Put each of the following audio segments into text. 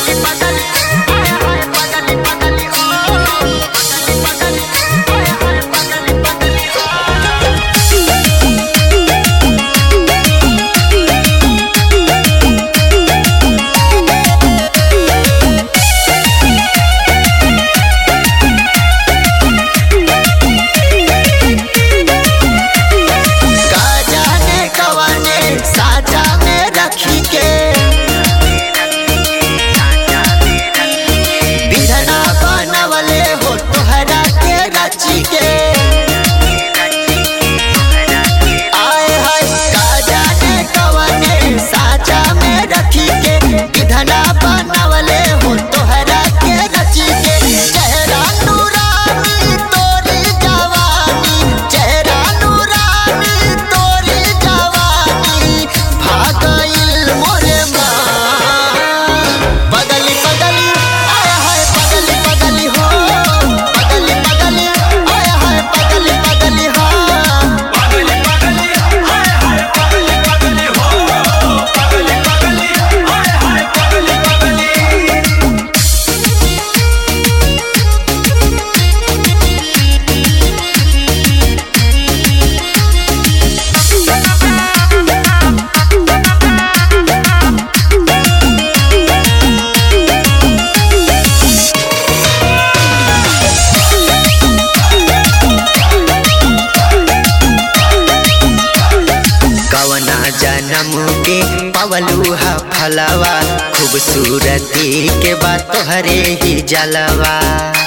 जन्म के पवलूहा फलवा खूबसूरती के बाद तोहरे ही जलवा।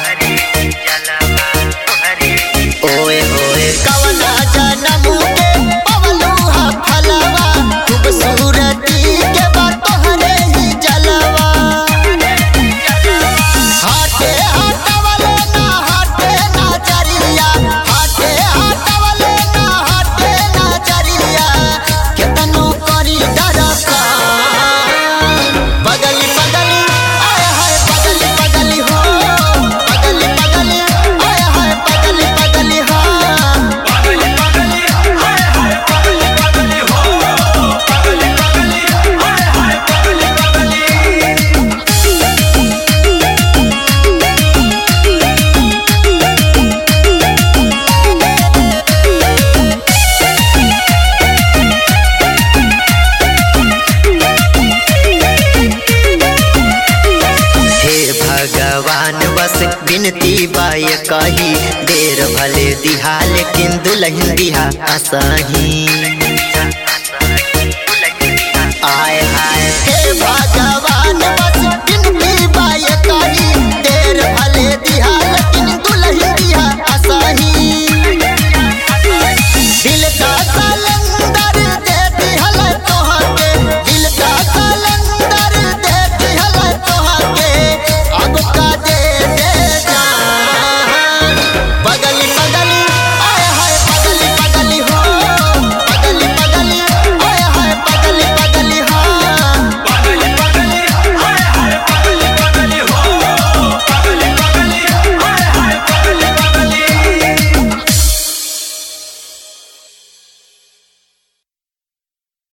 ओए ओए कवना जन्म के पवलूहा फलवा खूबसूरती के बाद तोहरे ही जलवा। हाथे हाथवले ना हाथे ना चरिया, हाथे हाथवले ना हाथे ना चरिया, केतनो करी डरका बगली बगली आय हाय बगली बगली हो, बगली बगली आय हाय बगली बगली हो, बगली बगली आय हाय बगली बगली हो, बगली बगली आय हाय बगली बगली। भगवान बस बिनती बाय कही, देर भले दिहा लेकिन दुल्हन दिहा असही। आय हाय हे भगवान